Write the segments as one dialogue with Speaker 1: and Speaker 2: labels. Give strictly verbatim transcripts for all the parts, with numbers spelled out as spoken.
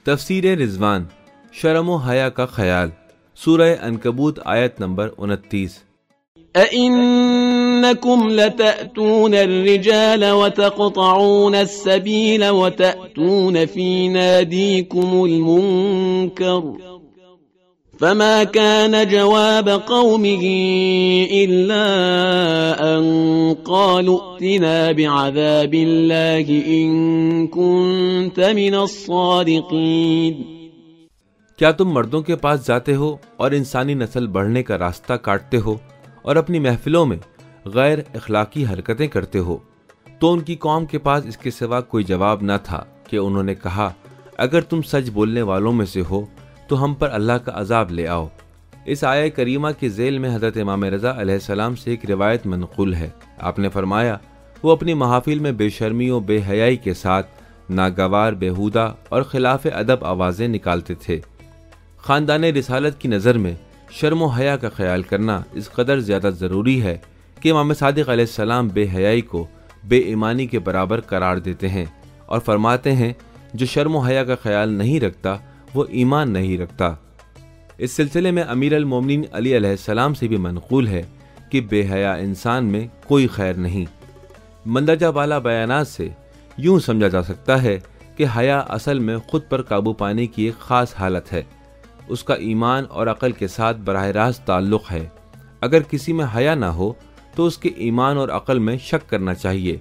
Speaker 1: تفسیر رضوان، شرم و حیا کا خیال، سورہ عنکبوت آیت نمبر انتیس۔
Speaker 2: أَإِنَّكُمْ لَتَأْتُونَ الرِّجَالَ وَتَقْطَعُونَ السَّبِيلَ وَتَأْتُونَ فِي نَادِيكُمُ الْمُنكَرَ فما كان جواب قومه إلا أن قالوا ائتنا بعذاب الله إن كنت من الصادقين۔
Speaker 1: کیا تم مردوں کے پاس جاتے ہو اور انسانی نسل بڑھنے کا راستہ کاٹتے ہو اور اپنی محفلوں میں غیر اخلاقی حرکتیں کرتے ہو؟ تو ان کی قوم کے پاس اس کے سوا کوئی جواب نہ تھا کہ انہوں نے کہا اگر تم سچ بولنے والوں میں سے ہو تو ہم پر اللہ کا عذاب لے آؤ۔ اس آیہ کریمہ کے ذیل میں حضرت امام رضا علیہ السلام سے ایک روایت منقول ہے۔ آپ نے فرمایا وہ اپنی محافل میں بے شرمی و بے حیائی کے ساتھ ناگوار، بیہودہ اور خلاف ادب آوازیں نکالتے تھے۔ خاندان رسالت کی نظر میں شرم و حیا کا خیال کرنا اس قدر زیادہ ضروری ہے کہ امام صادق علیہ السلام بے حیائی کو بے ایمانی کے برابر قرار دیتے ہیں اور فرماتے ہیں جو شرم و حیا کا خیال نہیں رکھتا وہ ایمان نہیں رکھتا۔ اس سلسلے میں امیر المومنین علی علیہ السلام سے بھی منقول ہے کہ بے حیا انسان میں کوئی خیر نہیں۔ مندرجہ بالا بیانات سے یوں سمجھا جا سکتا ہے کہ حیا اصل میں خود پر قابو پانے کی ایک خاص حالت ہے۔ اس کا ایمان اور عقل کے ساتھ براہ راست تعلق ہے۔ اگر کسی میں حیا نہ ہو تو اس کے ایمان اور عقل میں شک کرنا چاہیے۔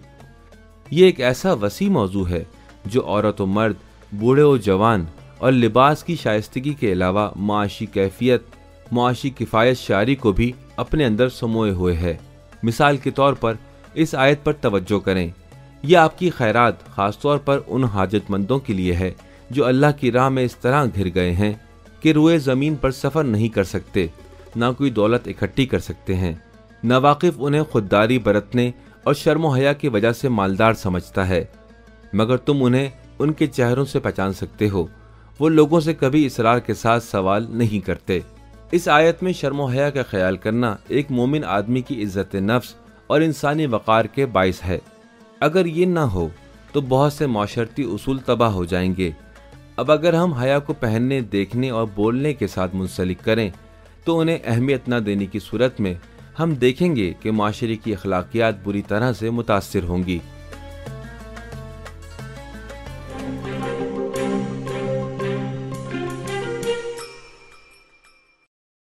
Speaker 1: یہ ایک ایسا وسیع موضوع ہے جو عورت و مرد، بوڑھے و جوان اور لباس کی شائستگی کے علاوہ معاشی کیفیت، معاشی کفایت شعاری کو بھی اپنے اندر سموئے ہوئے ہے۔ مثال کے طور پر اس آیت پر توجہ کریں۔ یہ آپ کی خیرات خاص طور پر ان حاجت مندوں کے لیے ہے جو اللہ کی راہ میں اس طرح گھر گئے ہیں کہ روئے زمین پر سفر نہیں کر سکتے، نہ کوئی دولت اکٹھی کر سکتے ہیں۔ ناواقف انہیں خودداری برتنے اور شرم و حیا کی وجہ سے مالدار سمجھتا ہے، مگر تم انہیں ان کے چہروں سے پہچان سکتے ہو۔ وہ لوگوں سے کبھی اصرار کے ساتھ سوال نہیں کرتے۔ اس آیت میں شرم و حیا کا خیال کرنا ایک مومن آدمی کی عزت نفس اور انسانی وقار کے باعث ہے۔ اگر یہ نہ ہو تو بہت سے معاشرتی اصول تباہ ہو جائیں گے۔ اب اگر ہم حیا کو پہننے، دیکھنے اور بولنے کے ساتھ منسلک کریں تو انہیں اہمیت نہ دینے کی صورت میں ہم دیکھیں گے کہ معاشرے کی اخلاقیات بری طرح سے متاثر ہوں گی۔